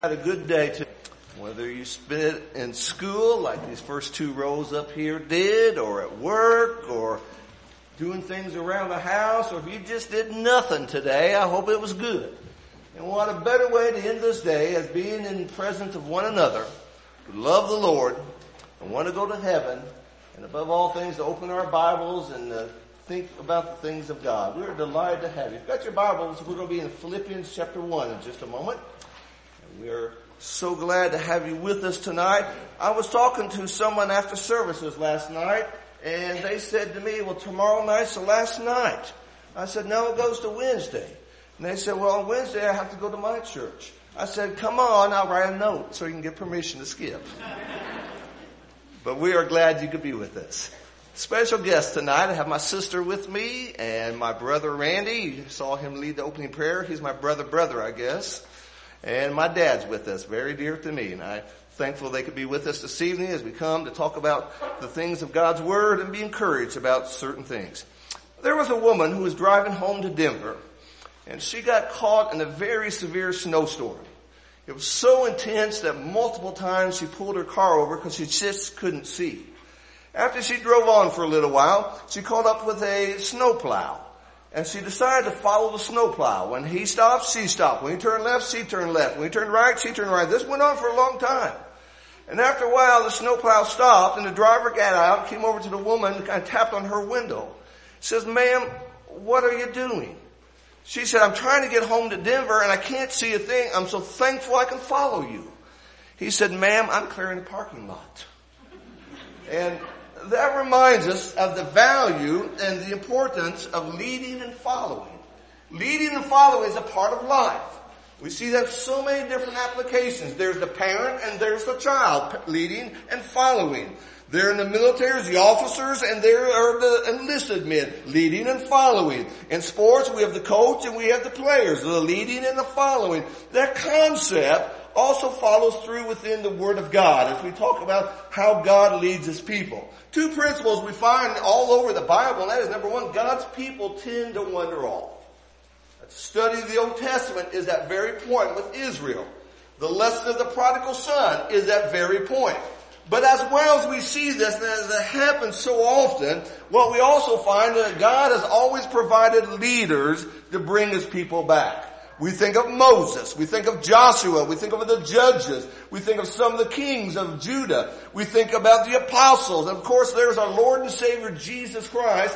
Had a good day today. Whether you spent it in school, like these first two rows up here did, or at work, or doing things around the house, or if you just did nothing today, I hope it was good. And what a better way to end this day as being in the presence of one another, who love the Lord and want to go to heaven, and above all things to open our Bibles and think about the things of God. We're delighted to have you. If you've got your Bibles, we're going to be in Philippians chapter 1 in just a moment. We're so glad to have you with us tonight. I was talking to someone after services last night, and they said to me, well, tomorrow night's the last night. I said, no, it goes to Wednesday. And they said, well, on Wednesday I have to go to my church. I said, come on, I'll write a note so you can get permission to skip. But we are glad you could be with us. Special guest tonight, I have my sister with me and my brother Randy. You saw him lead the opening prayer. He's my brother, I guess. And my dad's with us, very dear to me. And I'm thankful they could be with us this evening as we come to talk about the things of God's Word and be encouraged about certain things. There was a woman who was driving home to Denver, and she got caught in a very severe snowstorm. It was so intense that multiple times she pulled her car over because she just couldn't see. After she drove on for a little while, she caught up with a snowplow. And she decided to follow the snowplow. When he stopped, she stopped. When he turned left, she turned left. When he turned right, she turned right. This went on for a long time. And after a while, the snowplow stopped, and the driver got out, came over to the woman, and kind of tapped on her window. He says, ma'am, what are you doing? She said, I'm trying to get home to Denver, and I can't see a thing. I'm so thankful I can follow you. He said, ma'am, I'm clearing the parking lot. And that reminds us of the value and the importance of leading and following. Leading and following is a part of life. We see that so many different applications. There's the parent and there's the child, leading and following. There in the military is the officers and there are the enlisted men, leading and following. In sports, we have the coach and we have the players, the leading and the following. That concept also follows through within the Word of God as we talk about how God leads His people. Two principles we find all over the Bible, and that is, number one, God's people tend to wander off. A study of the Old Testament is that very point with Israel. The lesson of the prodigal son is that very point. But as well as we see this, and as it happens so often, what we also find is that God has always provided leaders to bring His people back. We think of Moses. We think of Joshua. We think of the judges. We think of some of the kings of Judah. We think about the apostles. And of course, there's our Lord and Savior, Jesus Christ.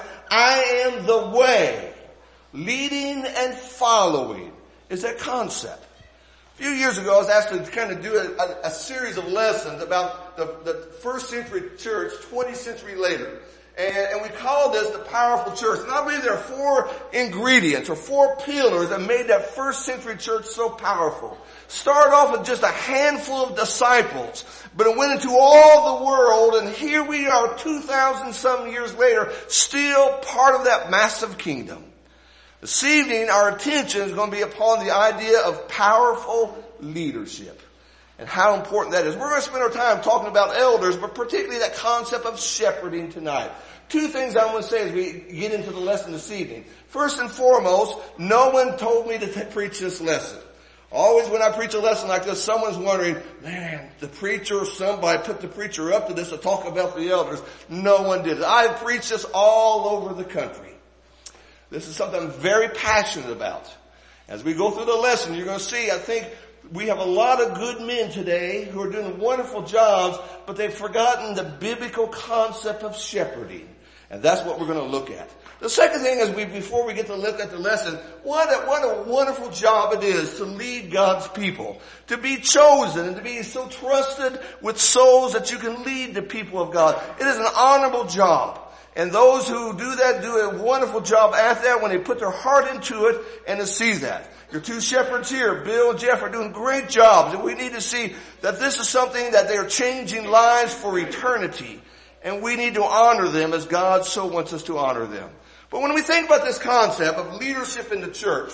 I am the way. Leading and following is that concept. A few years ago, I was asked to kind of do a series of lessons about the first century church, 20th century later. And we call this the powerful church. And I believe there are four ingredients or four pillars that made that first century church so powerful. Started off with just a handful of disciples, but it went into all the world, and here we are 2,000 some years later, still part of that massive kingdom. This evening, our attention is going to be upon the idea of powerful leadership and how important that is. We're going to spend our time talking about elders, but particularly that concept of shepherding tonight. Two things I want to say as we get into the lesson this evening. First and foremost, no one told me to preach this lesson. Always when I preach a lesson like this, someone's wondering, man, the preacher, somebody put the preacher up to this to talk about the elders. No one did it. I've preached this all over the country. This is something I'm very passionate about. As we go through the lesson, you're going to see, I think, we have a lot of good men today who are doing wonderful jobs, but they've forgotten the biblical concept of shepherding. And that's what we're going to look at. The second thing is before we get to look at the lesson, what a wonderful job it is to lead God's people. To be chosen and to be so trusted with souls that you can lead the people of God. It is an honorable job. And those who do that do a wonderful job at that when they put their heart into it and to see that. Your two shepherds here, Bill and Jeff, are doing great jobs. And we need to see that this is something that they are changing lives for eternity. And we need to honor them as God so wants us to honor them. But when we think about this concept of leadership in the church,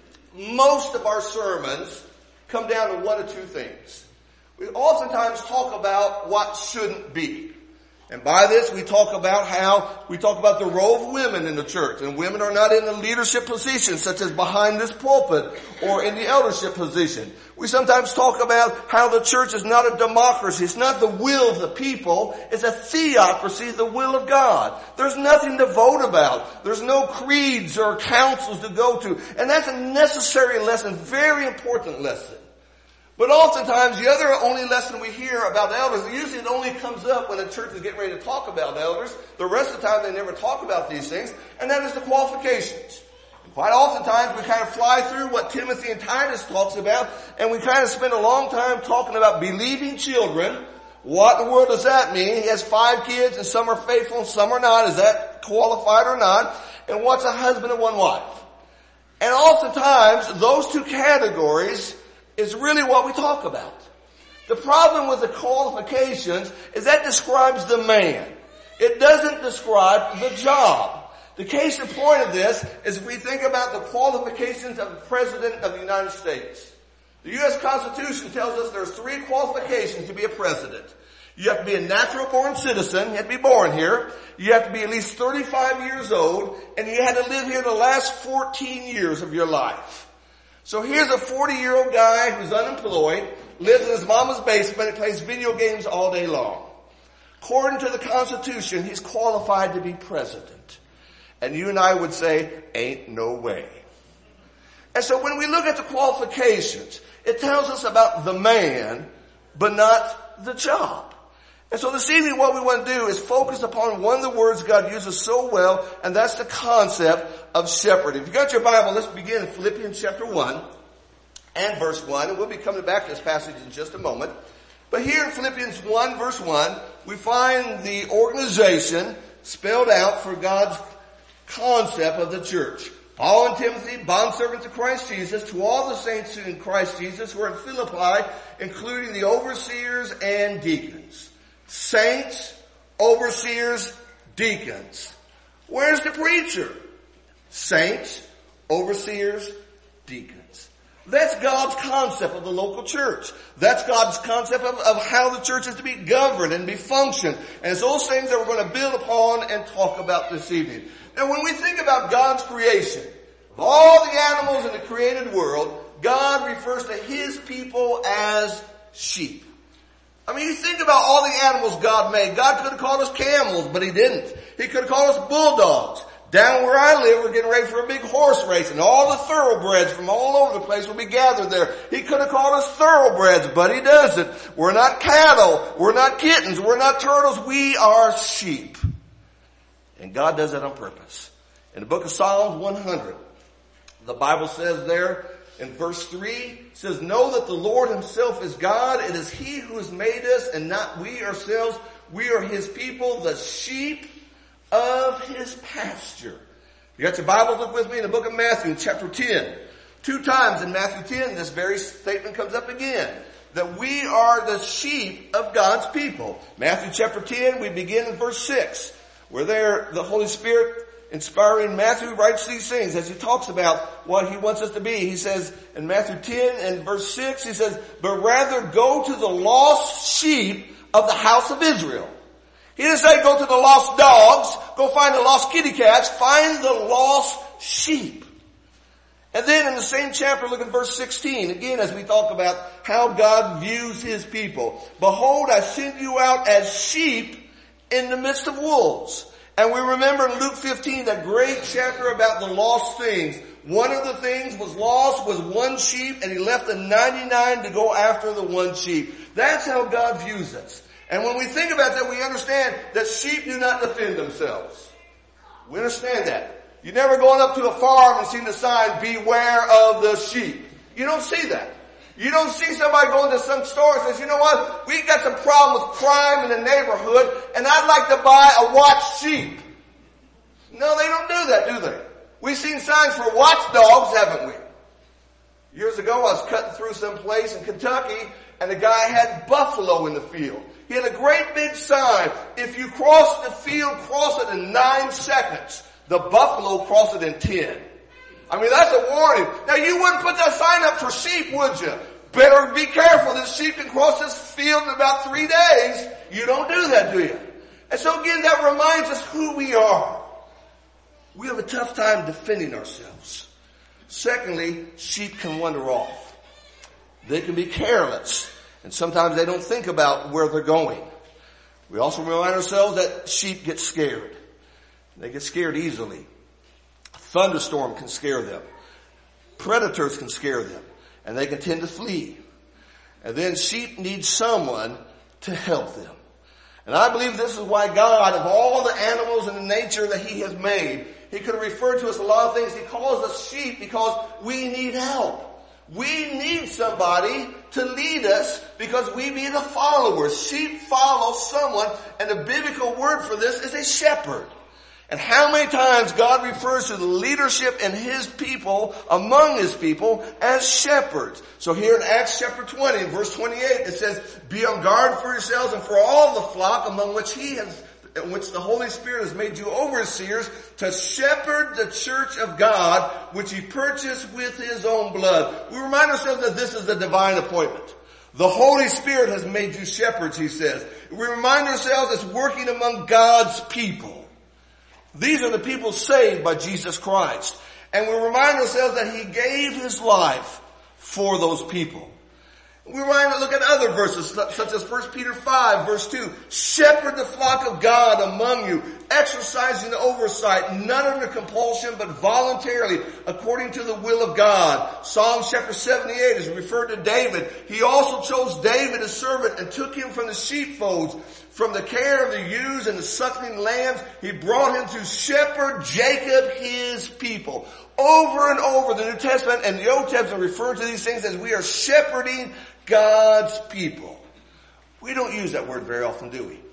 most of our sermons come down to one of two things. We oftentimes talk about what shouldn't be. And by this we talk about the role of women in the church. And women are not in the leadership position such as behind this pulpit or in the eldership position. We sometimes talk about how the church is not a democracy. It's not the will of the people. It's a theocracy, the will of God. There's nothing to vote about. There's no creeds or councils to go to. And that's a necessary lesson, very important lesson. But oftentimes, the other only lesson we hear about elders, usually it only comes up when a church is getting ready to talk about elders. The rest of the time, they never talk about these things, and that is the qualifications. And quite oftentimes, we kind of fly through what Timothy and Titus talks about, and we kind of spend a long time talking about believing children. What in the world does that mean? He has 5 kids, and some are faithful and some are not. Is that qualified or not? And what's a husband and one wife? And oftentimes, those 2 categories is really what we talk about. The problem with the qualifications is that describes the man. It doesn't describe the job. The case in point of this is if we think about the qualifications of the President of the United States. The U.S. Constitution tells us there's 3 qualifications to be a president. You have to be a natural born citizen, you have to be born here, you have to be at least 35 years old, and you had to live here the last 14 years of your life. So here's a 40-year-old guy who's unemployed, lives in his mama's basement, and plays video games all day long. According to the Constitution, he's qualified to be president. And you and I would say, ain't no way. And so when we look at the qualifications, it tells us about the man, but not the job. And so this evening what we want to do is focus upon one of the words God uses so well, and that's the concept of shepherding. If you got your Bible, let's begin in Philippians chapter 1 and verse 1, and we'll be coming back to this passage in just a moment. But here in Philippians 1 verse 1, we find the organization spelled out for God's concept of the church. Paul and Timothy, bondservants of Christ Jesus, to all the saints in Christ Jesus who are in Philippi, including the overseers and deacons. Saints, overseers, deacons. Where's the preacher? Saints, overseers, deacons. That's God's concept of the local church. That's God's concept of how the church is to be governed and be functioned. And it's those things that we're going to build upon and talk about this evening. Now when we think about God's creation, of all the animals in the created world, God refers to His people as sheep. I mean, you think about all the animals God made. God could have called us camels, but He didn't. He could have called us bulldogs. Down where I live, we're getting ready for a big horse race, and all the thoroughbreds from all over the place will be gathered there. He could have called us thoroughbreds, but He doesn't. We're not cattle. We're not kittens. We're not turtles. We are sheep. And God does that on purpose. In the book of Psalms 100, the Bible says there, in verse 3, it says, know that the Lord Himself is God. It is He who has made us and not we ourselves. We are His people, the sheep of His pasture. You got your Bibles? Look with me in the book of Matthew, chapter 10. 2 times in Matthew 10, this very statement comes up again. That we are the sheep of God's people. Matthew chapter 10, we begin in verse 6. Where there, the Holy Spirit inspiring Matthew writes these things as he talks about what he wants us to be. He says in Matthew 10 and verse 6, he says, but rather go to the lost sheep of the house of Israel. He didn't say go to the lost dogs, go find the lost kitty cats, find the lost sheep. And then in the same chapter, look at verse 16, again as we talk about how God views His people. Behold, I send you out as sheep in the midst of wolves. And we remember in Luke 15, that great chapter about the lost things. One of the things was lost was one sheep, and He left the 99 to go after the one sheep. That's how God views us. And when we think about that, we understand that sheep do not defend themselves. We understand that. You're never going up to a farm and seeing the sign, beware of the sheep. You don't see that. You don't see somebody going to some store and says, you know what, we got some problem with crime in the neighborhood and I'd like to buy a watch sheep. No, they don't do that, do they? We've seen signs for watchdogs, haven't we? Years ago I was cutting through some place in Kentucky and the guy had buffalo in the field. He had a great big sign, if you cross the field, cross it in 9 seconds. The buffalo crossed it in 10. I mean, that's a warning. Now, you wouldn't put that sign up for sheep, would you? Better be careful. This sheep can cross this field in about 3 days. You don't do that, do you? And so again, that reminds us who we are. We have a tough time defending ourselves. Secondly, sheep can wander off. They can be careless, and sometimes they don't think about where they're going. We also remind ourselves that sheep get scared. They get scared easily. A thunderstorm can scare them. Predators can scare them, and they can tend to flee. And then sheep need someone to help them. And I believe this is why God, of all the animals and the nature that He has made, He could have referred to us a lot of things. He calls us sheep because we need help. We need somebody to lead us because we be the followers. Sheep follow someone, and the biblical word for this is a shepherd. And how many times God refers to the leadership in His people, among His people, as shepherds. So here in Acts chapter 20, verse 28, it says, "Be on guard for yourselves and for all the flock among which the Holy Spirit has made you overseers, to shepherd the church of God, which He purchased with His own blood." We remind ourselves that this is a divine appointment. The Holy Spirit has made you shepherds, He says. We remind ourselves it's working among God's people. These are the people saved by Jesus Christ. And we remind ourselves that He gave His life for those people. We look at other verses, such as 1 Peter 5, verse 2. "Shepherd the flock of God among you, exercising oversight, not under compulsion, but voluntarily, according to the will of God." Psalm chapter 78 is referred to David. He also chose David as servant and took him from the sheepfolds, from the care of the ewes and the suckling lambs. He brought him to shepherd Jacob, His people. Over and over, the New Testament and the Old Testament refer to these things as we are shepherding God's people. We don't use that word very often, do we?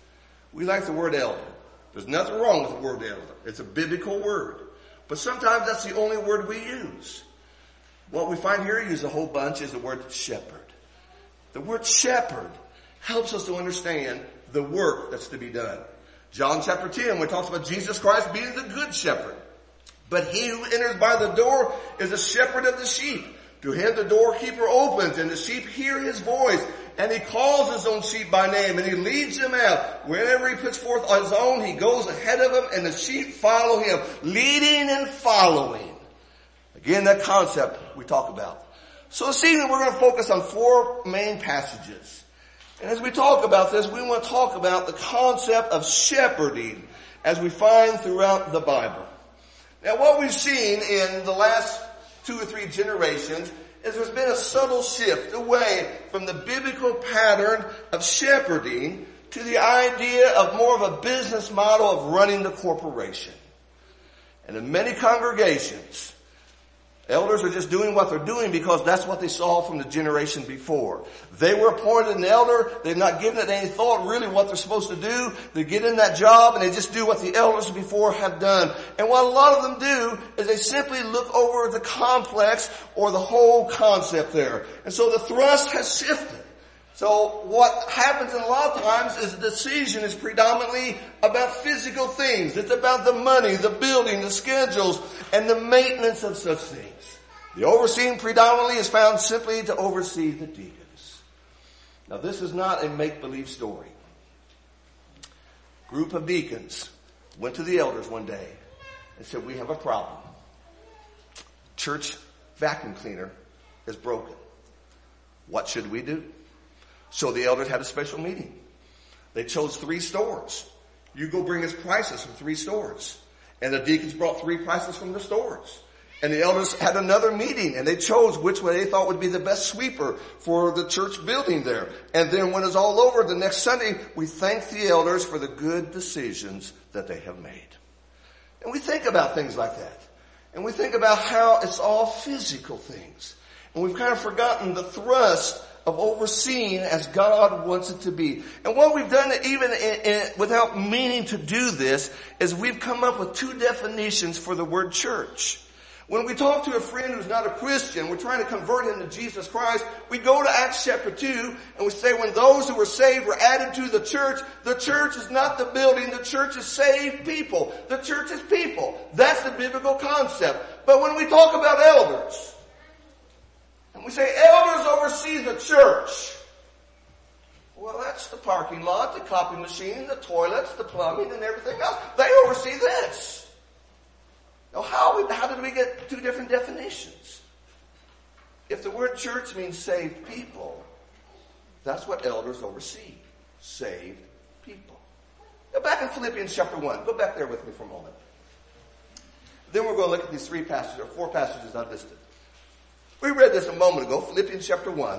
We like the word elder. There's nothing wrong with the word elder. It's a biblical word. But sometimes that's the only word we use. What we find here used a whole bunch is the word shepherd. The word shepherd helps us to understand the work that's to be done. John chapter 10, when it talks about Jesus Christ being the good shepherd. "But he who enters by the door is a shepherd of the sheep. To him the doorkeeper opens, and the sheep hear his voice, and he calls his own sheep by name, and he leads them out. Whenever he puts forth his own, he goes ahead of them, and the sheep follow him," leading and following. Again, that concept we talk about. So this evening we're going to focus on 4 main passages. And as we talk about this, we want to talk about the concept of shepherding as we find throughout the Bible. Now, what we've seen in the last 2 or 3 generations is there's been a subtle shift away from the biblical pattern of shepherding to the idea of more of a business model of running the corporation. And in many congregations, elders are just doing what they're doing because that's what they saw from the generation before. They were appointed an elder. They've not given it any thought really what they're supposed to do. They get in that job and they just do what the elders before have done. And what a lot of them do is they simply look over the complex or the whole concept there. And so the thrust has shifted. So what happens a lot of times is the decision is predominantly about physical things. It's about the money, the building, the schedules, and the maintenance of such things. The overseeing predominantly is found simply to oversee the deacons. Now this is not a make-believe story. A group of deacons went to the elders one day and said, "We have a problem. Church vacuum cleaner is broken. What should we do?" So the elders had a special meeting. They chose 3 stores. You go bring us prices from 3 stores. And the deacons brought 3 prices from the stores. And the elders had another meeting and they chose which way they thought would be the best sweeper for the church building there. And then when it's all over, the next Sunday, we thank the elders for the good decisions that they have made. And we think about things like that. And we think about how it's all physical things. And we've kind of forgotten the thrust of overseeing as God wants it to be. And what we've done, even without meaning to do this, is we've come up with 2 definitions for the word church. When we talk to a friend who's not a Christian, we're trying to convert him to Jesus Christ, we go to Acts chapter 2 and we say when those who were saved were added to the church is not the building, the church is saved people. The church is people. That's the biblical concept. But when we talk about elders, and we say elders oversee the church, Well, that's the parking lot, the copy machine, the toilets, the plumbing, and everything else. They oversee this. Now, how did we get two different definitions? If the word church means saved people, that's what elders oversee. Saved people. Now, back in Philippians chapter 1. Go back there with me for a moment. Then we're going to look at these four passages I listed. We read this a moment ago, Philippians chapter 1.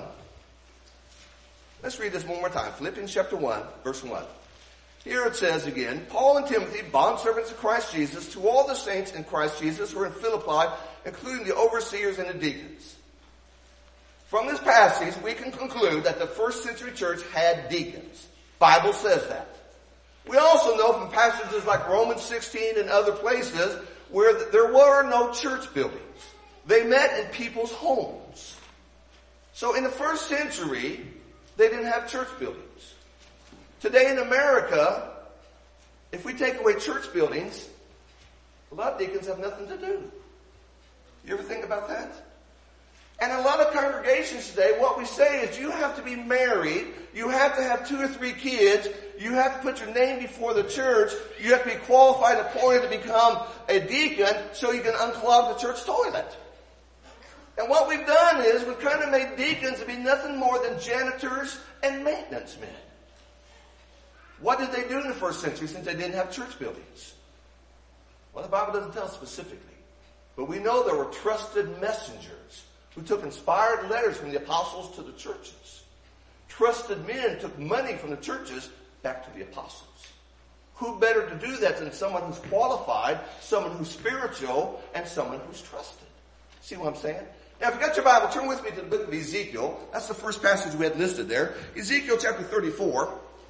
Let's read this one more time. Philippians chapter 1, verse 1. Here it says again, Paul and Timothy, bondservants of Christ Jesus, to all the saints in Christ Jesus who are in Philippi, including the overseers and the deacons. From this passage, we can conclude that the first century church had deacons. Bible says that. We also know from passages like Romans 16 and other places where there were no church buildings. They met in people's homes. So in the first century, they didn't have church buildings. Today in America, if we take away church buildings, a lot of deacons have nothing to do. You ever think about that? And a lot of congregations today, what we say is you have to be married, you have to have 2 or 3 kids, you have to put your name before the church, you have to be qualified, appointed to become a deacon so you can unclog the church toilet. And what we've done is we've kind of made deacons to be nothing more than janitors and maintenance men. What did they do in the first century since they didn't have church buildings? Well, the Bible doesn't tell specifically. But we know there were trusted messengers who took inspired letters from the apostles to the churches. Trusted men took money from the churches back to the apostles. Who better to do that than someone who's qualified, someone who's spiritual, and someone who's trusted? See what I'm saying? Now, if you got your Bible, turn with me to the book of Ezekiel. That's the first passage we had listed there. Ezekiel chapter 34.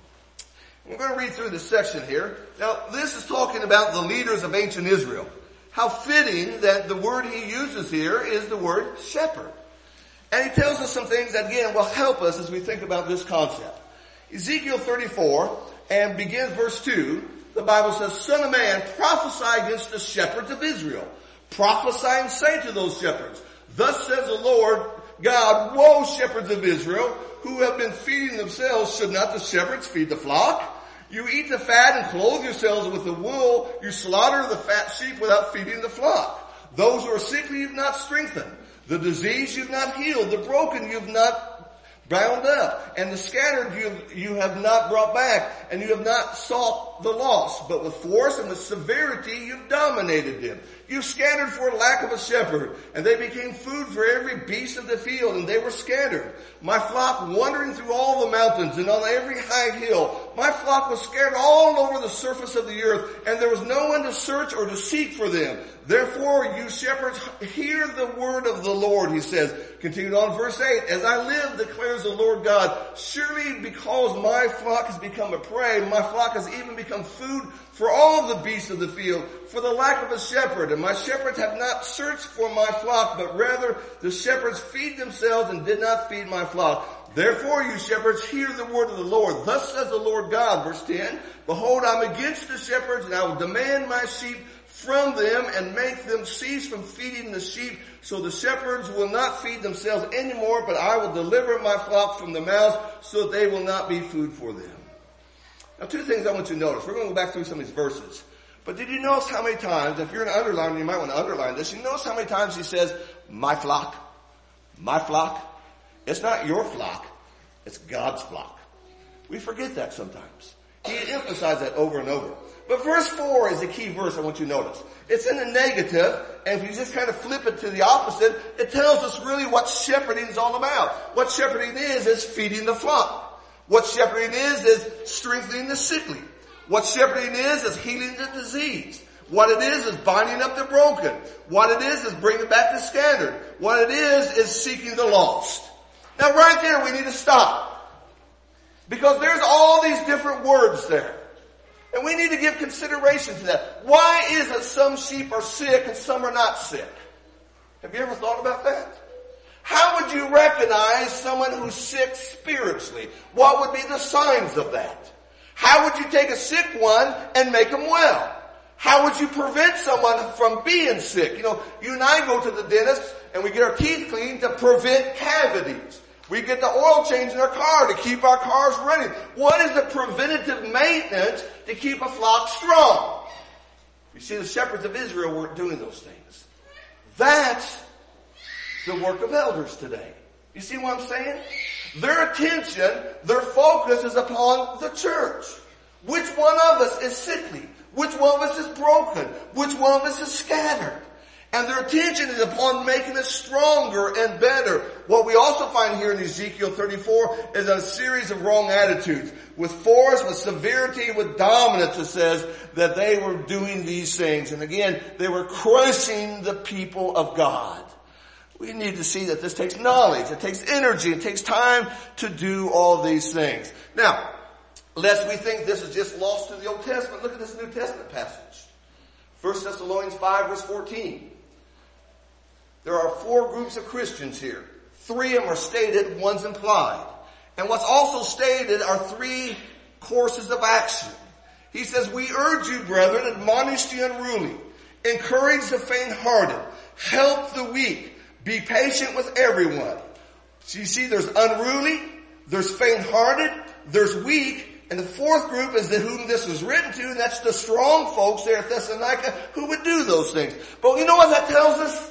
We're going to read through this section here. Now, this is talking about the leaders of ancient Israel. How fitting that the word he uses here is the word shepherd. And he tells us some things that, again, will help us as we think about this concept. Ezekiel 34, and begins verse 2, the Bible says, Son of man, prophesy against the shepherds of Israel. Prophesy and say to those shepherds, Thus says the Lord God, Woe, shepherds of Israel, who have been feeding themselves. Should not the shepherds feed the flock? You eat the fat and clothe yourselves with the wool. You slaughter the fat sheep without feeding the flock. Those who are sickly you've not strengthened. The diseased you've not healed. The broken you've not bound up. And the scattered you have not brought back. And you have not sought the lost. But with force and with severity you've dominated them. You scattered for lack of a shepherd, and they became food for every beast of the field, and they were scattered. My flock wandering through all the mountains and on every high hill. My flock was scattered all over the surface of the earth, and there was no one to search or to seek for them. Therefore, you shepherds, hear the word of the Lord, he says. Continued on verse 8, As I live, declares the Lord God, surely because my flock has become a prey, my flock has even become food for all the beasts of the field, for the lack of a shepherd. And my shepherds have not searched for my flock, but rather the shepherds feed themselves and did not feed my flock. Therefore, you shepherds, hear the word of the Lord. Thus says the Lord God, verse 10, Behold, I'm against the shepherds, and I will demand my sheep from them and make them cease from feeding the sheep. So the shepherds will not feed themselves anymore, but I will deliver my flock from the mouths so that they will not be food for them. Now, 2 things I want you to notice. We're going to go back through some of these verses. But did you notice how many times, if you're an underliner, you might want to underline this, you notice how many times he says, my flock, my flock. It's not your flock, it's God's flock. We forget that sometimes. He emphasized that over and over. But verse 4 is a key verse I want you to notice. It's in the negative, and if you just kind of flip it to the opposite, it tells us really what shepherding is all about. What shepherding is feeding the flock. What shepherding is strengthening the sickly. What shepherding is healing the diseased. What it is binding up the broken. What it is bringing back the scattered. What it is seeking the lost. Now right there we need to stop. Because there's all these different words there. And we need to give consideration to that. Why is it some sheep are sick and some are not sick? Have you ever thought about that? How would you recognize someone who's sick spiritually? What would be the signs of that? How would you take a sick one and make them well? How would you prevent someone from being sick? You know, you and I go to the dentist and we get our teeth cleaned to prevent cavities. We get the oil change in our car to keep our cars running. What is the preventative maintenance to keep a flock strong? You see, the shepherds of Israel weren't doing those things. That's the work of elders today. You see what I'm saying? Their attention, their focus is upon the church. Which one of us is sickly? Which one of us is broken? Which one of us is scattered? And their attention is upon making us stronger and better. What we also find here in Ezekiel 34 is a series of wrong attitudes. With force, with severity, with dominance, it says that they were doing these things. And again, they were crushing the people of God. We need to see that this takes knowledge, it takes energy, it takes time to do all these things. Now, lest we think this is just lost to the Old Testament, look at this New Testament passage. 1 Thessalonians 5 verse 14. There are 4 groups of Christians here. 3 of them are stated, one's implied. And what's also stated are 3 courses of action. He says, we urge you, brethren, admonish the unruly, encourage the faint-hearted, help the weak, be patient with everyone. So you see, there's unruly, there's faint-hearted, there's weak, and the 4th group is whom this was written to, and that's the strong folks there at Thessalonica who would do those things. But you know what that tells us?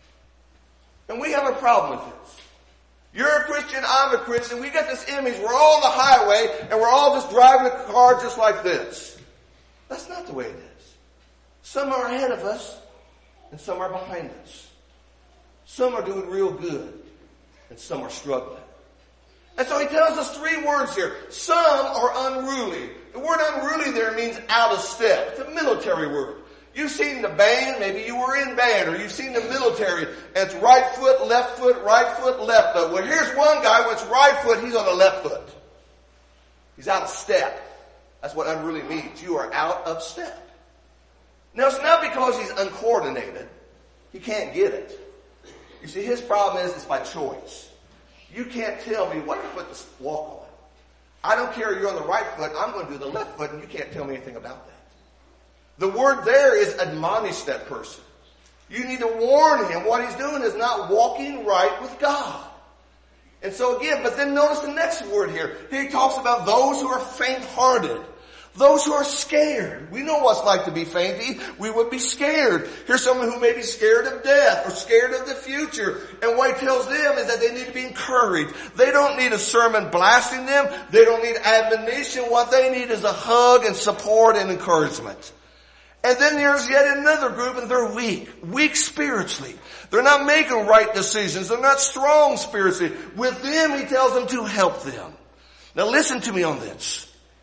And we have a problem with this. You're a Christian, I'm a Christian. We got this image, we're all on the highway, and we're all just driving a car just like this. That's not the way it is. Some are ahead of us, and some are behind us. Some are doing real good, and some are struggling. And so he tells us 3 words here. Some are unruly. The word unruly there means out of step. It's a military word. You've seen the band, maybe you were in band, or you've seen the military, and it's right foot, left foot, right foot, left foot. Well, here's one guy with right foot, he's on the left foot. He's out of step. That's what unruly means. You are out of step. Now, it's not because he's uncoordinated. He can't get it. You see, his problem is it's by choice. You can't tell me what foot to walk on. I don't care you're on the right foot, I'm going to do the left foot, and you can't tell me anything about that. The word there is admonish that person. You need to warn him. What he's doing is not walking right with God. And so again, but then notice the next word here. He talks about those who are faint-hearted. Those who are scared. We know what it's like to be fainty. We would be scared. Here's someone who may be scared of death or scared of the future. And what he tells them is that they need to be encouraged. They don't need a sermon blasting them. They don't need admonition. What they need is a hug and support and encouragement. And then there's yet another group, and they're weak. Weak spiritually. They're not making right decisions. They're not strong spiritually. With them, he tells them to help them. Now listen to me on this.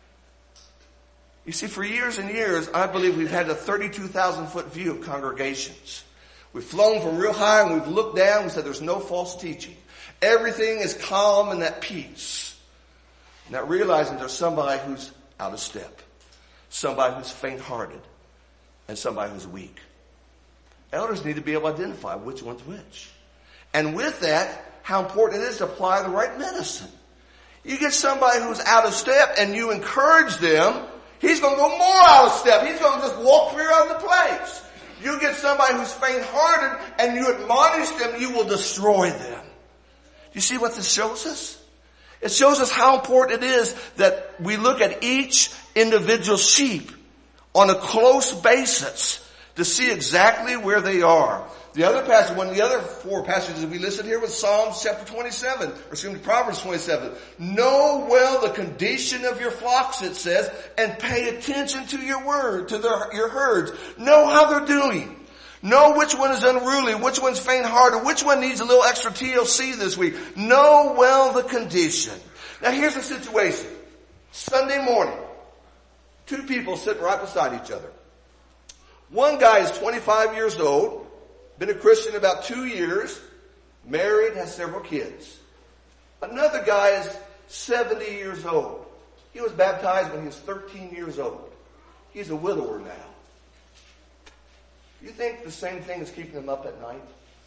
You see, for years and years, I believe we've had a 32,000-foot view of congregations. We've flown from real high and we've looked down and we said there's no false teaching. Everything is calm and at peace. Not realizing there's somebody who's out of step. Somebody who's faint-hearted. And somebody who's weak. Elders need to be able to identify which one's which. And with that, how important it is to apply the right medicine. You get somebody who's out of step and you encourage them, he's going to go more out of step. He's going to just walk clear out of the place. You get somebody who's faint-hearted and you admonish them, you will destroy them. You see what this shows us? It shows us how important it is that we look at each individual sheep on a close basis to see exactly where they are. The other passage, one of the other 4 passages we listed here was Psalms chapter 27, or excuse me, Proverbs 27. Know well the condition of your flocks, it says, and pay attention to your word, to your herds. Know how they're doing. Know which one is unruly, which one's faint-hearted, which one needs a little extra TLC this week. Know well the condition. Now here's the situation. Sunday morning. 2 people sitting right beside each other. One guy is 25 years old, been a Christian about 2 years, married, has several kids. Another guy is 70 years old. He was baptized when he was 13 years old. He's a widower now. You think the same thing is keeping them up at night?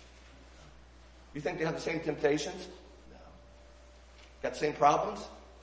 You think they have the same temptations? No. Got the same problems?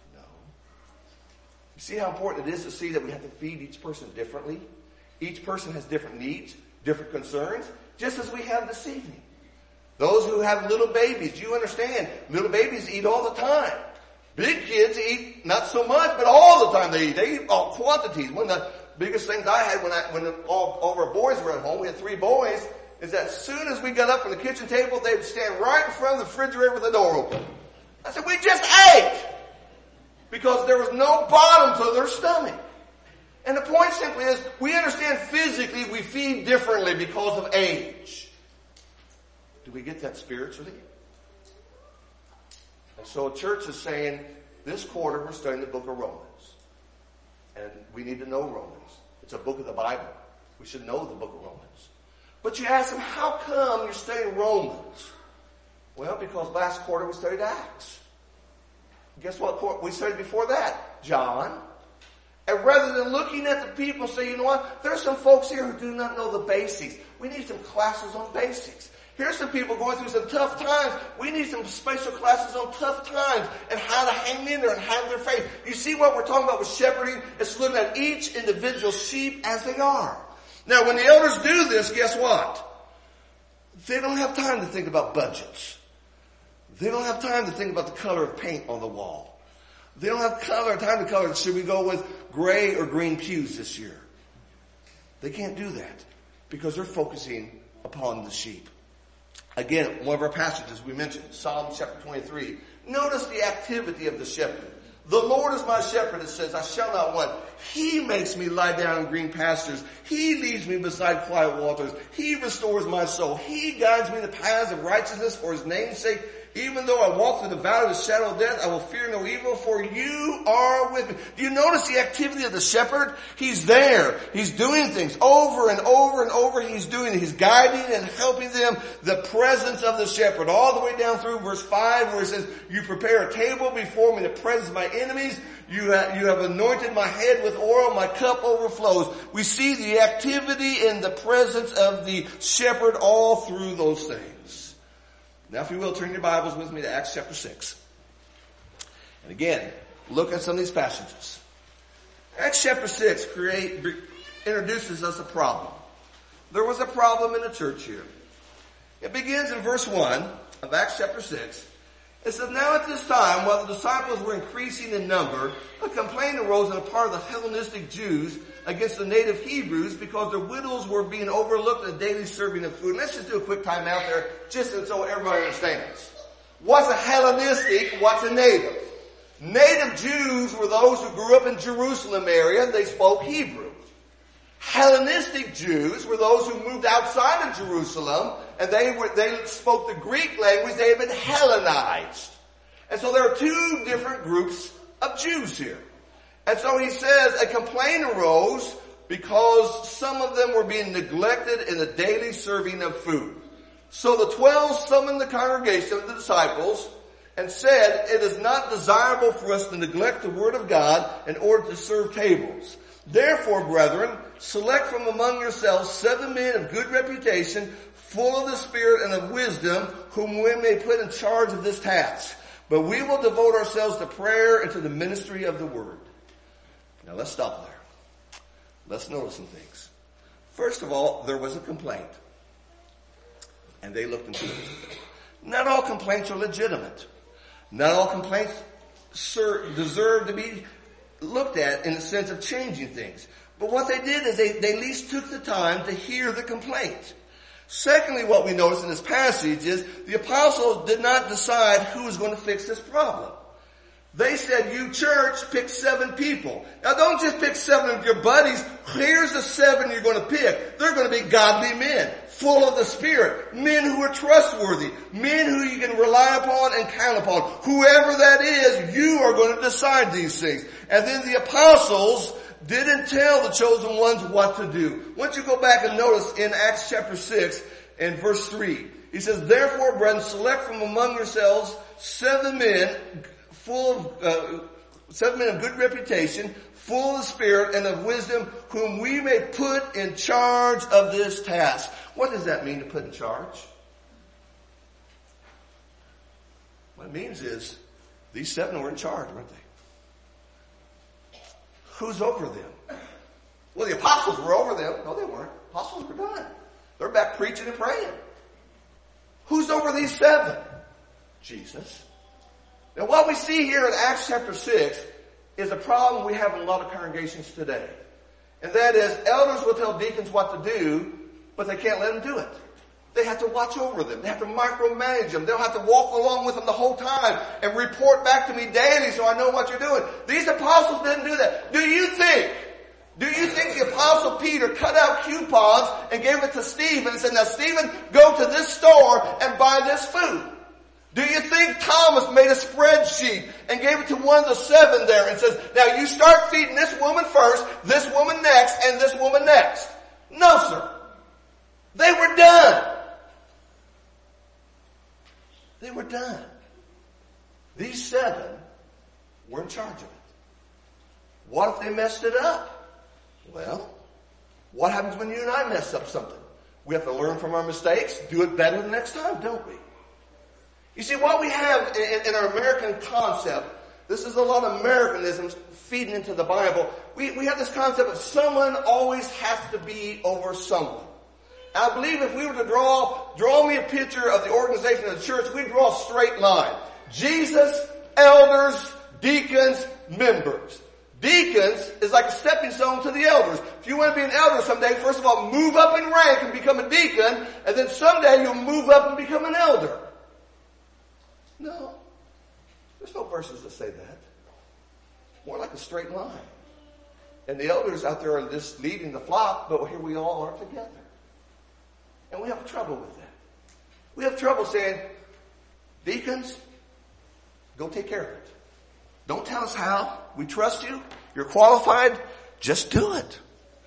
You see how important it is to see that we have to feed each person differently? Each person has different needs, different concerns, just as we have this evening. Those who have little babies, you understand, little babies eat all the time. Big kids eat not so much, but all the time they eat. They eat all quantities. One of the biggest things I had when all of our boys were at home, we had 3 boys, is that as soon as we got up from the kitchen table, they'd stand right in front of the refrigerator with the door open. I said, we just ate! Because there was no bottom to their stomach. And the point simply is, we understand physically we feed differently because of age. Do we get that spiritually? And so a church is saying, this quarter we're studying the book of Romans. And we need to know Romans. It's a book of the Bible. We should know the book of Romans. But you ask them, how come you're studying Romans? Well, because last quarter we studied Acts. Guess what we studied before that? John. And rather than looking at the people, say, you know what? There's some folks here who do not know the basics. We need some classes on basics. Here's some people going through some tough times. We need some special classes on tough times and how to hang in there and have their faith. You see what we're talking about with shepherding? It's looking at each individual sheep as they are. Now, when the elders do this, guess what? They don't have time to think about budgets. They don't have time to think about the color of paint on the wall. They don't have time to color. Should we go with gray or green pews this year? They can't do that because they're focusing upon the sheep. Again, one of our passages we mentioned, Psalm chapter 23. Notice the activity of the shepherd. The Lord is my shepherd, it says, I shall not want. He makes me lie down in green pastures. He leads me beside quiet waters. He restores my soul. He guides me in the paths of righteousness for his name's sake. Even though I walk through the valley of the shadow of death, I will fear no evil, for you are with me. Do you notice the activity of the shepherd? He's there. He's doing things over and over and over. He's doing it. He's guiding and helping them. The presence of the shepherd. All the way down through verse 5 where it says, you prepare a table before me in the presence of my enemies. You have anointed my head with oil. My cup overflows. We see the activity in the presence of the shepherd all through those things. Now, if you will, turn your Bibles with me to Acts chapter 6. And again, look at some of these passages. Acts chapter 6 introduces us a problem. There was a problem in the church here. It begins in verse 1 of Acts chapter 6. It says, now at this time, while the disciples were increasing in number, a complaint arose on the part of the Hellenistic Jews against the native Hebrews because their widows were being overlooked in the daily serving of food. And let's just do a quick time out there just so everybody understands. What's a Hellenistic? What's a native? Native Jews were those who grew up in Jerusalem area and they spoke Hebrew. Hellenistic Jews were those who moved outside of Jerusalem and they spoke the Greek language. They had been Hellenized. And so there are 2 different groups of Jews here. And so he says a complaint arose because some of them were being neglected in the daily serving of food. So the 12 summoned the congregation of the disciples and said, it is not desirable for us to neglect the word of God in order to serve tables. Therefore, brethren, select from among yourselves 7 men of good reputation, full of the Spirit and of wisdom, whom we may put in charge of this task. But we will devote ourselves to prayer and to the ministry of the word. Now let's stop there. Let's notice some things. First of all, there was a complaint. And they looked into it. Not all complaints are legitimate. Not all complaints deserve to be looked at in the sense of changing things. But what they did is they at least took the time to hear the complaint. Secondly, what we notice in this passage is the apostles did not decide who was going to fix this problem. They said, you church, pick 7 people. Now don't just pick 7 of your buddies. Here's the 7 you're going to pick. They're going to be godly men, full of the Spirit, men who are trustworthy, men who you can rely upon and count upon. Whoever that is, you are going to decide these things. And then the apostles didn't tell the chosen ones what to do. Once you go back and notice in Acts chapter 6 and verse 3, he says, therefore, brethren, select from among yourselves 7 men of good reputation, full of the Spirit and of wisdom, whom we may put in charge of this task. What does that mean to put in charge? What it means is these 7 were in charge, weren't they? Who's over them? Well, the apostles were over them. No, they weren't. Apostles were done. They're back preaching and praying. Who's over these 7? Jesus. Now what we see here in Acts chapter 6 is a problem we have in a lot of congregations today. And that is, elders will tell deacons what to do, but they can't let them do it. They have to watch over them. They have to micromanage them. They'll have to walk along with them the whole time and report back to me daily so I know what you're doing. These apostles didn't do that. Do you think the apostle Peter cut out coupons and gave it to Stephen and said, now Stephen, go to this store and buy this food? Do you think Thomas made a spreadsheet and gave it to one of the 7 there and says, now you start feeding this woman first, this woman next, and this woman next? No, sir. They were done. They were done. These 7 were in charge of it. What if they messed it up? Well, what happens when you and I mess up something? We have to learn from our mistakes, do it better the next time, don't we? You see, what we have in our American concept, this is a lot of Americanisms feeding into the Bible. We have this concept of someone always has to be over someone. I believe if we were to draw me a picture of the organization of the church, we'd draw a straight line. Jesus, elders, deacons, members. Deacons is like a stepping stone to the elders. If you want to be an elder someday, first of all, move up in rank and become a deacon, and then someday you'll move up and become an elder. No. There's no verses that say that. More like a straight line. And the elders out there are just leading the flock, but here we all are together. And we have trouble with that. We have trouble saying, deacons, go take care of it. Don't tell us how. We trust you. You're qualified. Just do it.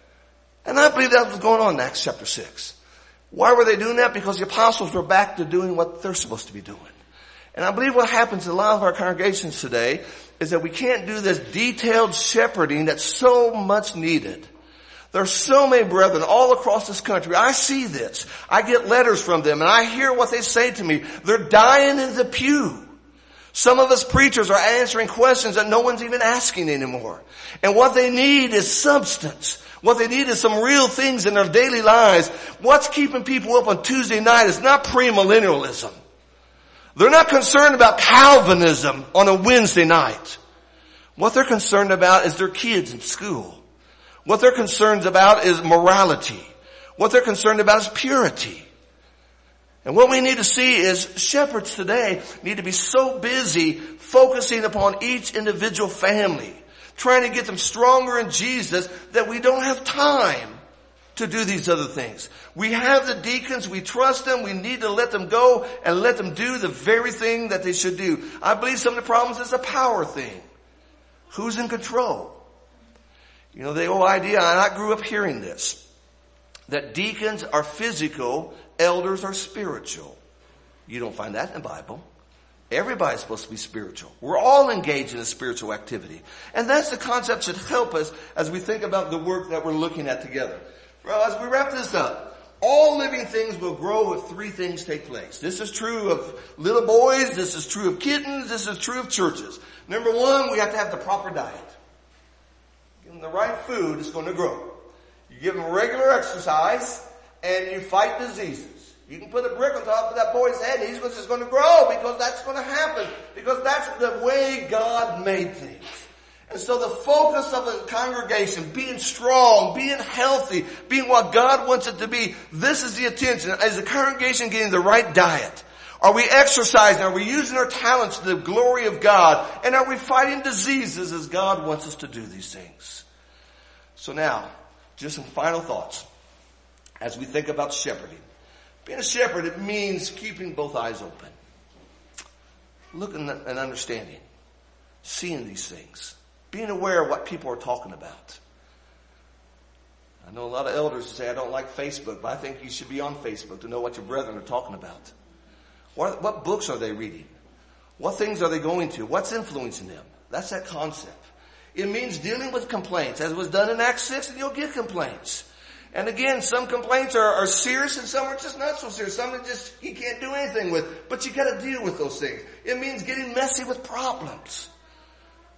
And I believe that was going on in Acts chapter 6. Why were they doing that? Because the apostles were back to doing what they're supposed to be doing. And I believe what happens in a lot of our congregations today is that we can't do this detailed shepherding that's so much needed. There's so many brethren all across this country. I see this. I get letters from them and I hear what they say to me. They're dying in the pew. Some of us preachers are answering questions that no one's even asking anymore. And what they need is substance. What they need is some real things in their daily lives. What's keeping people up on Tuesday night is not premillennialism. They're not concerned about Calvinism on a Wednesday night. What they're concerned about is their kids in school. What they're concerned about is morality. What they're concerned about is purity. And what we need to see is shepherds today need to be so busy focusing upon each individual family, trying to get them stronger in Jesus that we don't have time to do these other things. We have the deacons, we trust them, we need to let them go and let them do the very thing that they should do. I believe some of the problems is a power thing. Who's in control? You know, the old idea, and I grew up hearing this, that deacons are physical, elders are spiritual. You don't find that in the Bible. Everybody's supposed to be spiritual. We're all engaged in a spiritual activity. And that's the concept that should help us as we think about the work that we're looking at together. Well, as we wrap this up, all living things will grow if 3 things take place. This is true of little boys. This is true of kittens. This is true of churches. Number 1, we have to have the proper diet. Give them the right food, it's going to grow. You give them regular exercise, and you fight diseases. You can put a brick on top of that boy's head, and he's just going to grow because that's going to happen. Because that's the way God made things. And so the focus of the congregation, being strong, being healthy, being what God wants it to be, this is the attention. Is the congregation getting the right diet? Are we exercising? Are we using our talents to the glory of God? And are we fighting diseases as God wants us to do these things? So now, just some final thoughts as we think about shepherding. Being a shepherd, it means keeping both eyes open. Looking and understanding. Seeing these things. Being aware of what people are talking about. I know a lot of elders who say, I don't like Facebook, but I think you should be on Facebook to know what your brethren are talking about. What books are they reading? What things are they going to? What's influencing them? That's that concept. It means dealing with complaints. As was done in Acts 6, and you'll get complaints. And again, some complaints are serious and some are just not so serious. Some are just you can't do anything with. But you got to deal with those things. It means getting messy with problems.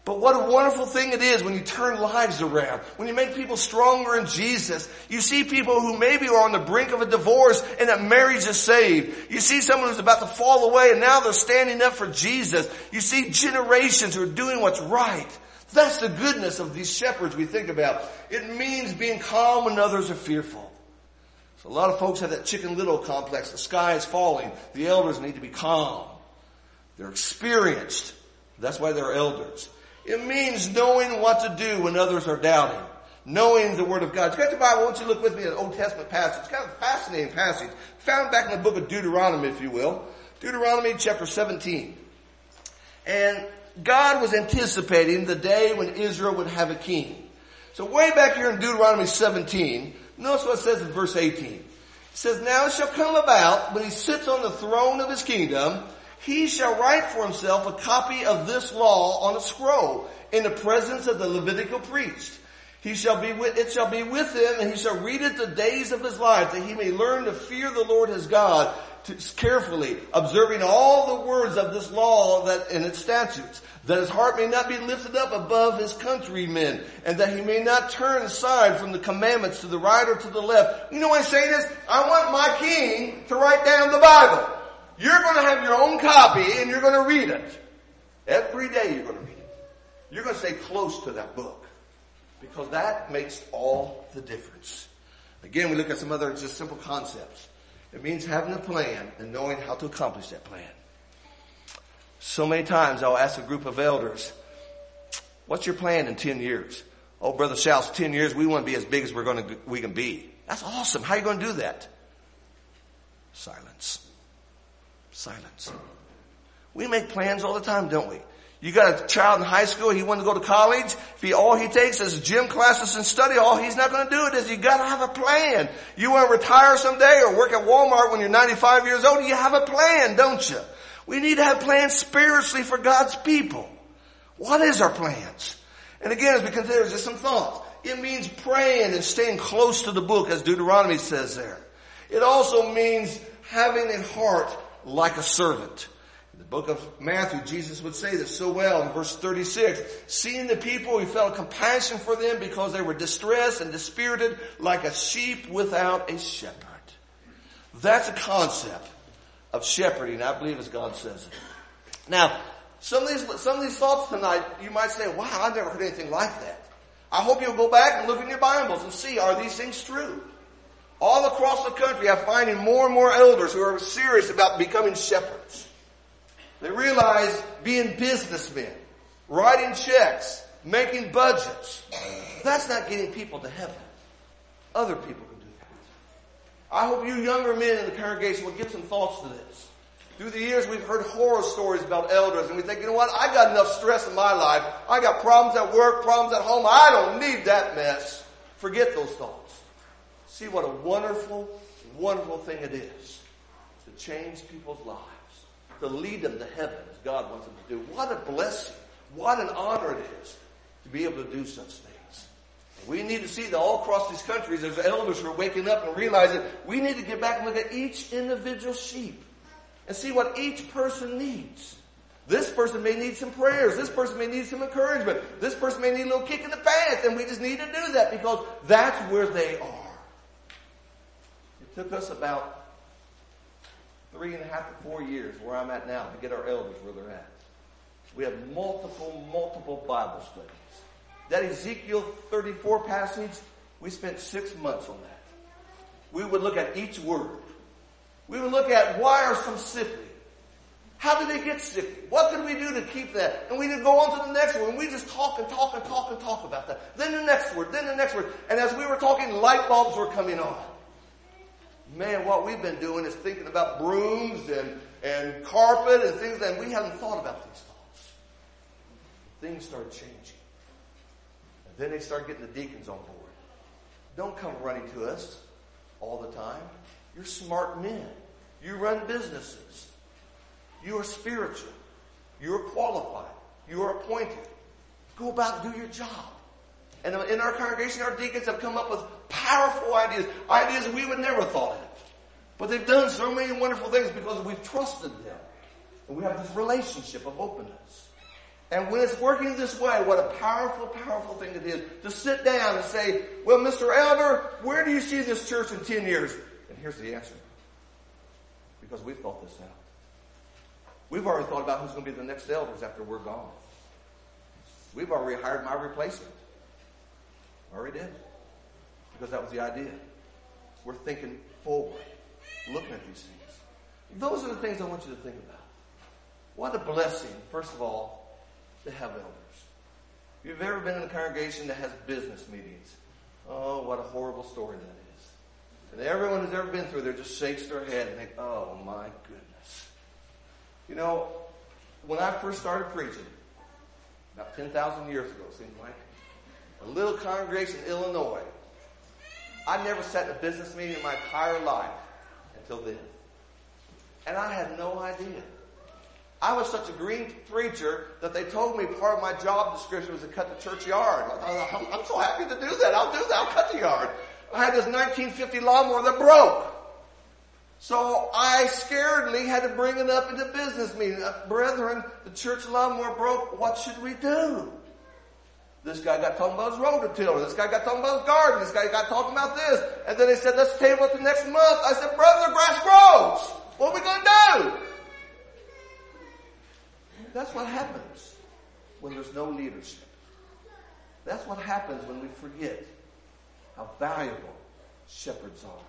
But what a wonderful thing it is when you turn lives around, when you make people stronger in Jesus. You see people who maybe are on the brink of a divorce and that marriage is saved. You see someone who's about to fall away and now they're standing up for Jesus. You see generations who are doing what's right. That's the goodness of these shepherds we think about. It means being calm when others are fearful. So a lot of folks have that Chicken Little complex. The sky is falling. The elders need to be calm. They're experienced. That's why they're elders. It means knowing what to do when others are doubting. Knowing the Word of God. You got the Bible, why don't you look with me at an Old Testament passage. It's kind of a fascinating passage. Found back in the book of Deuteronomy, if you will. Deuteronomy chapter 17. And God was anticipating the day when Israel would have a king. So way back here in Deuteronomy 17, notice what it says in verse 18. It says, "Now it shall come about when he sits on the throne of his kingdom, he shall write for himself a copy of this law on a scroll in the presence of the Levitical priest. It shall be with him, and he shall read it the days of his life, that he may learn to fear the Lord his God carefully, observing all the words of this law and its statutes, that his heart may not be lifted up above his countrymen, and that he may not turn aside from the commandments to the right or to the left." You know why I say this? I want my king to write down the Bible. You're going to have your own copy and you're going to read it. Every day you're going to read it. You're going to stay close to that book. Because that makes all the difference. Again, we look at some other just simple concepts. It means having a plan and knowing how to accomplish that plan. So many times I'll ask a group of elders, "What's your plan in 10 years? Oh, Brother Shouse, 10 years, we want to be as big as we can be." That's awesome. How are you going to do that? Silence. Silence. We make plans all the time, don't we? You got a child in high school, he wants to go to college. All he takes is gym classes and study. All he's not going to do it is you got to have a plan. You want to retire someday or work at Walmart when you're 95 years old, you have a plan, don't you? We need to have plans spiritually for God's people. What is our plans? And again, as we consider just some thoughts, it means praying and staying close to the book, as Deuteronomy says there. It also means having a heart like a servant. In the book of Matthew, Jesus would say this so well in verse 36. "Seeing the people, he felt compassion for them because they were distressed and dispirited like a sheep without a shepherd." That's a concept of shepherding, I believe, as God says it. Now, some of these thoughts tonight, you might say, "Wow, I've never heard anything like that." I hope you'll go back and look in your Bibles and see, are these things true? All across the country, I'm finding more and more elders who are serious about becoming shepherds. They realize being businessmen, writing checks, making budgets, that's not getting people to heaven. Other people can do that. I hope you younger men in the congregation will give some thoughts to this. Through the years, we've heard horror stories about elders, and we think, you know what, I got enough stress in my life. I got problems at work, problems at home. I don't need that mess. Forget those thoughts. See what a wonderful, wonderful thing it is to change people's lives, to lead them to heaven as God wants them to do. What a blessing. What an honor it is to be able to do such things. We need to see that all across these countries, there's elders who are waking up and realizing we need to get back and look at each individual sheep and see what each person needs. This person may need some prayers. This person may need some encouragement. This person may need a little kick in the pants, and we just need to do that because that's where they are. It took us about 3.5 to 4 years where I'm at now to get our elders where they're at. We have multiple Bible studies. That Ezekiel 34 passage, we spent 6 months on that. We would look at each word. We would look at why are some sickly? How did they get sickly? What could we do to keep that? And we would go on to the next one. And we just talk about that. Then the next word. And as we were talking, light bulbs were coming on. Man, what we've been doing is thinking about brooms and carpet and things that we haven't thought about these thoughts. Things started changing. And then they started getting the deacons on board. Don't come running to us all the time. You're smart men. You run businesses. You are spiritual. You are qualified. You are appointed. Go about and do your job. And in our congregation, our deacons have come up with powerful ideas that we would never thought of. But they've done so many wonderful things because we've trusted them. And we have this relationship of openness. And when it's working this way, what a powerful, powerful thing it is to sit down and say, well, Mr. Elder, where do you see this church in 10 years? And here's the answer. Because we've thought this out. We've already thought about who's going to be the next elders after we're gone. We've already hired my replacement. Already did. Because that was the idea. We're thinking forward, looking at these things. Those are the things I want you to think about. What a blessing, first of all, to have elders. If you've ever been in a congregation that has business meetings, oh, what a horrible story that is. And everyone who's ever been through there just shakes their head and think, oh my goodness. You know, when I first started preaching, about 10,000 years ago, it seems like, a little congregation in Illinois, I never sat in a business meeting in my entire life until then. And I had no idea. I was such a green preacher that they told me part of my job description was to cut the church yard. I'm so happy to do that. I'll do that. I'll cut the yard. I had this 1950 lawnmower that broke. So I scaredly had to bring it up into business meeting. Brethren, the church lawnmower broke. What should we do? This guy got talking about his rototiller. This guy got talking about his garden. This guy got talking about this. And then he said, let's table it the next month. I said, brother, the grass grows. What are we going to do? That's what happens when there's no leadership. That's what happens when we forget how valuable shepherds are.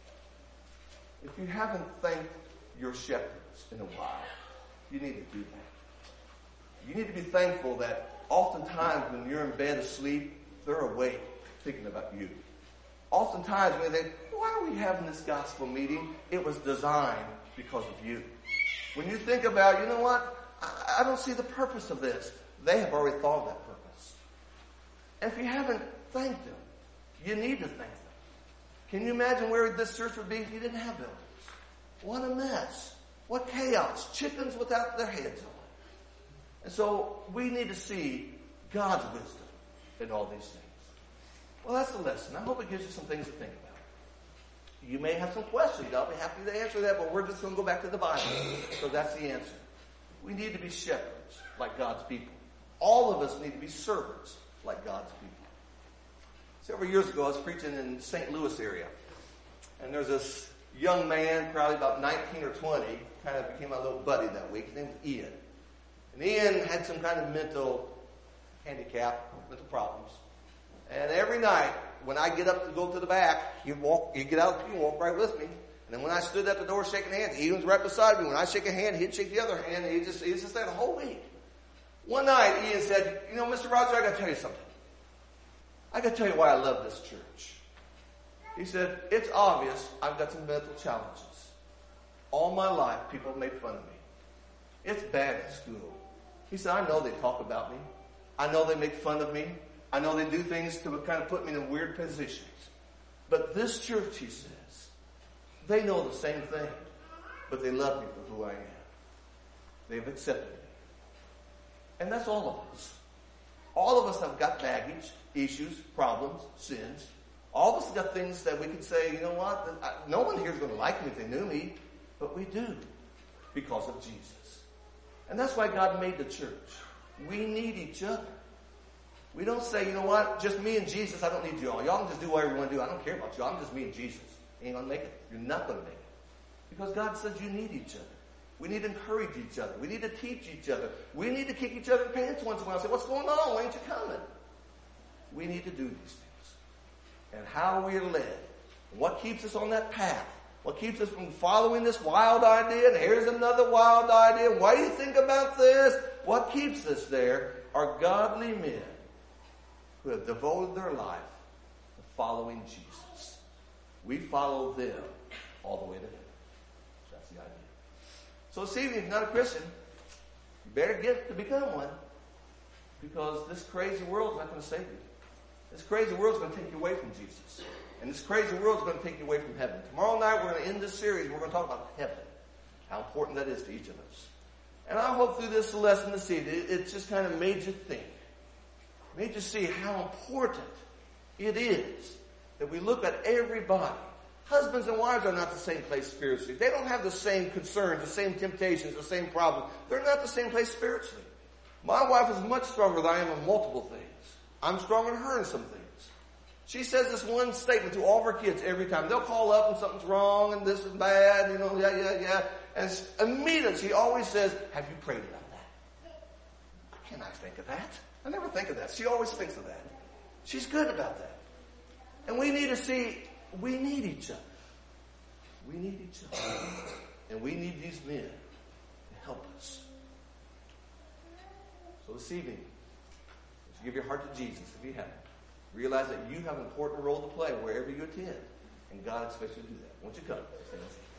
If you haven't thanked your shepherds in a while, you need to do that. You need to be thankful that oftentimes when you're in bed asleep, they're awake thinking about you. Oftentimes when they think, why are we having this gospel meeting? It was designed because of you. When you think about, you know what? I don't see the purpose of this. They have already thought of that purpose. And if you haven't thanked them, you need to thank them. Can you imagine where this church would be if you didn't have elders? What a mess. What chaos. Chickens without their heads on. And so we need to see God's wisdom in all these things. Well, that's the lesson. I hope it gives you some things to think about. You may have some questions. I'll be happy to answer that, but we're just going to go back to the Bible. So that's the answer. We need to be shepherds like God's people. All of us need to be servants like God's people. Several years ago, I was preaching in the St. Louis area. And there's this young man, probably about 19 or 20, kind of became my little buddy that week. His name was Ian. And Ian had some kind of mental handicap, mental problems. And every night, when I get up to go to the back, he'd get out of the pew and walk right with me. And then when I stood at the door shaking hands, he was right beside me. When I shake a hand, he'd shake the other hand. And he was just there the whole week. One night, Ian said, you know, Mr. Roger, I got to tell you something. I got to tell you why I love this church. He said, it's obvious I've got some mental challenges. All my life, people have made fun of me. It's bad at school. He said, I know they talk about me. I know they make fun of me. I know they do things to kind of put me in weird positions. But this church, he says, they know the same thing, but they love me for who I am. They've accepted me. And that's all of us. All of us have got baggage, issues, problems, sins. All of us have got things that we can say, you know what, no one here is going to like me if they knew me, but we do because of Jesus. And that's why God made the church. We need each other. We don't say, you know what, just me and Jesus, I don't need you all. Y'all can just do whatever you want to do. I don't care about you. I'm just me and Jesus. You ain't going to make it. You're not going to make it. Because God says you need each other. We need to encourage each other. We need to teach each other. We need to kick each other in the pants once in a while and say, what's going on? Why ain't you coming? We need to do these things. And how we are led. What keeps us on that path? What keeps us from following this wild idea? And here's another wild idea. Why do you think about this? What keeps us there are godly men who have devoted their life to following Jesus. We follow them all the way to heaven. That's the idea. So this evening, if you're not a Christian, you better get to become one. Because this crazy world is not going to save you. This crazy world is going to take you away from Jesus. And this crazy world is going to take you away from heaven. Tomorrow night we're going to end this series and we're going to talk about heaven. How important that is to each of us. And I hope through this lesson this evening, it just kind of made you think. Made you see how important it is that we look at everybody. Husbands and wives are not the same place spiritually. They don't have the same concerns, the same temptations, the same problems. They're not the same place spiritually. My wife is much stronger than I am in multiple things. I'm stronger than her in some things. She says this one statement to all of her kids every time. They'll call up and something's wrong and this is bad, yeah. And immediately she always says, have you prayed about that? Can I think of that? I never think of that. She always thinks of that. She's good about that. And we need to see, we need each other. We need each other. And we need these men to help us. So this evening, as you give your heart to Jesus, if you haven't, realize that you have an important role to play wherever you attend. And God expects you to do that. Won't you come?